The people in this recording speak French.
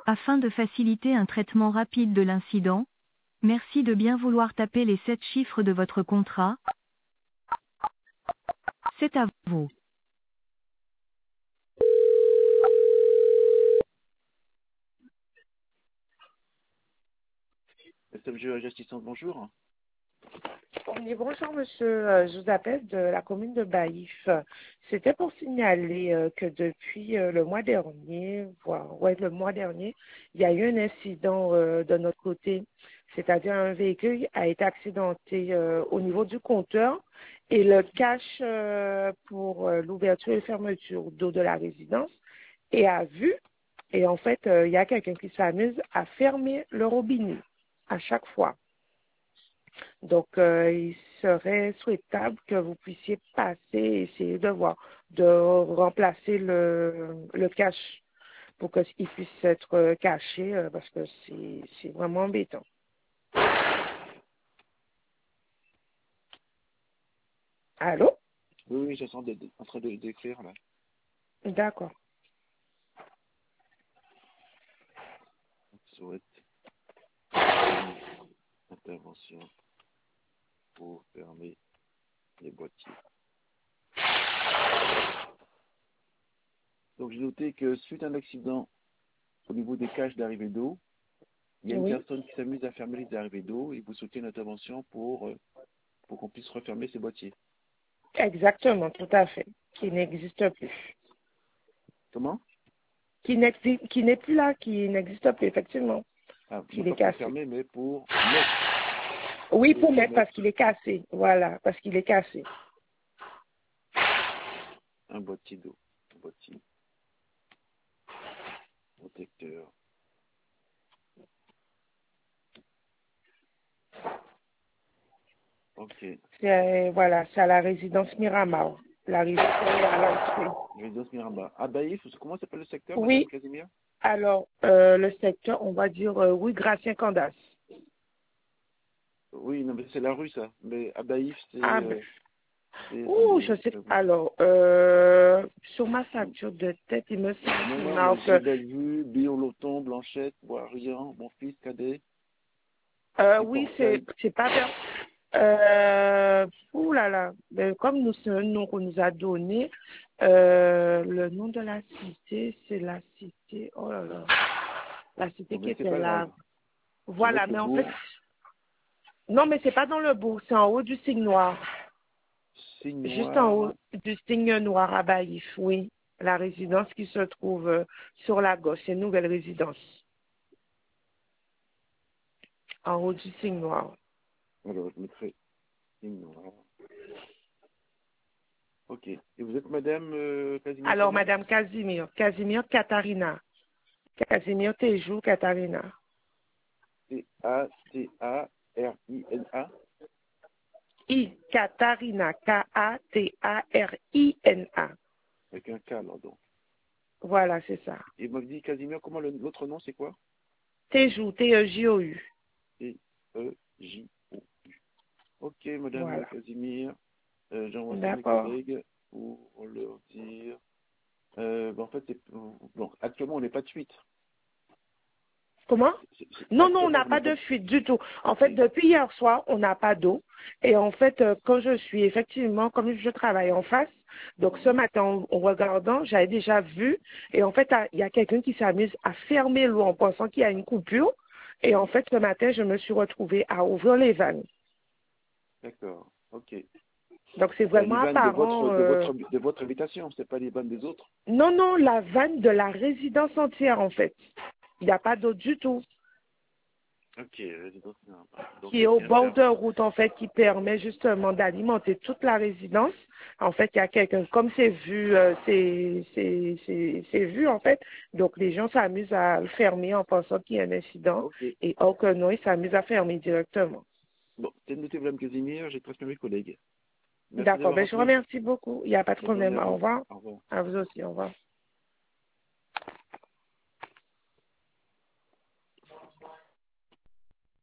Afin de faciliter un traitement rapide de l'incident, merci de bien vouloir taper les 7 chiffres de votre contrat. C'est à vous. SMG Assistante, bonjour. Oui, bonjour monsieur, je vous appelle de la commune de Baïf. C'était pour signaler que depuis le mois dernier, le mois dernier, il y a eu un incident de notre côté, c'est-à-dire un véhicule a été accidenté au niveau du compteur et le cache pour l'ouverture et fermeture d'eau de la résidence est à vue. Et en fait, il y a quelqu'un qui s'amuse à fermer le robinet à chaque fois. Donc, il serait souhaitable que vous puissiez passer et essayer de voir, de remplacer le cache pour qu'il puisse être caché parce que c'est vraiment embêtant. Allô? Oui, oui, je sens en train d'écrire là. D'accord. On souhaite intervention pour fermer les boîtiers. Donc j'ai noté que suite à un accident au niveau des cages d'arrivée d'eau, il y a une Oui, personne qui s'amuse à fermer les arrivées d'eau et vous souhaitez une intervention pour qu'on puisse refermer ces boîtiers. exactement, tout à fait. Qui n'existe plus. Comment? Qui n'est plus là, qui n'existe plus, effectivement. Ah, non Qu'il est pas pour cassé. fermer, mais pour mettre. Oui, pour mettre parce qu'il est cassé. Voilà, parce qu'il est cassé. Un boîtier d'eau. Un boîtier protecteur. Ok. Voilà, c'est à la résidence Miramar. La résidence à l'entrée. Résidence Miramba. À Baïf, comment s'appelle le secteur, Madame Oui, Casimir? alors, le secteur, on va dire, oui, Gratien Candas. Oui, non, mais c'est la rue, ça. Mais à Baïf, Ah, attendez, je sais. je vais vous dire. Alors, sur ma facture de tête, il me semble Non, qu'il non, mais j'ai marque. Bellevue, Bion-Loton, Blanchette, Boisriant, mon fils cadet, et Oui, c'est Portail. pas bien. Ouh là là. Comme nous, c'est un nom qu'on nous a donné, le nom de la cité, c'est la cité. Oh là là. La cité Bon, qui mais c'est était pas là. grave. Je vais Voilà, mettre le mais en fait, bourg. non, mais c'est pas dans le bourg, c'est en haut du signe noir. Signe Juste en haut noir. du signe noir à Baïf, oui. La résidence qui se trouve sur la gauche, c'est une nouvelle résidence. En haut du signe noir. Alors, je mettrai signe noir. Ok. Et vous êtes Madame Casimir Alors, comment? Madame Casimir Katharina. Casimir Tejou Katharina. Catarina. Katharina, Katarina. Avec un K, alors donc. Voilà, c'est ça. Et vous m'avez dit Casimir, comment l'autre nom, c'est quoi? Tejou, T-E-J-O-U. T-E-J-O. Ok, Madame Voilà. Casimir. J'envoie ça à mes D'accord. collègues pour leur dire. En fait, bon, actuellement, on n'est pas de suite. Comment? Non, non, on Actuellement, n'a vous pas n'êtes pas de de... fuite du tout. En Ok. fait, depuis hier soir, on n'a pas d'eau. Et en fait, quand je suis effectivement, comme je travaille en face, donc ce matin, en regardant, j'avais déjà vu. Et en fait, il y a quelqu'un qui s'amuse à fermer l'eau en pensant qu'il y a une coupure. Et en fait, ce matin, je me suis retrouvée à ouvrir les vannes. D'accord. Ok. Donc, c'est Ben, les vraiment vannes apparent. de votre habitation, c'est pas les vannes des autres. Non, non, la vanne de la résidence entière, en fait. Il n'y a pas d'eau du tout. Ok, résidence Miramba. Donc, Qui est c'est au bien bord faire. de route, en fait, qui permet justement d'alimenter toute la résidence. En fait, il y a quelqu'un, comme c'est vu, c'est vu, en fait. Donc, les gens s'amusent à le fermer en pensant qu'il y a un incident. Ok. Et or que non, ils s'amusent à fermer directement. Bon, c'est noté, Madame Casimir, j'ai transmis à mes collègues. Merci D'accord, d'avoir ben, je vous rappelé. remercie beaucoup. Il n'y a pas de Bonne journée problème. à Au vous. revoir. Au revoir. À vous aussi, au revoir.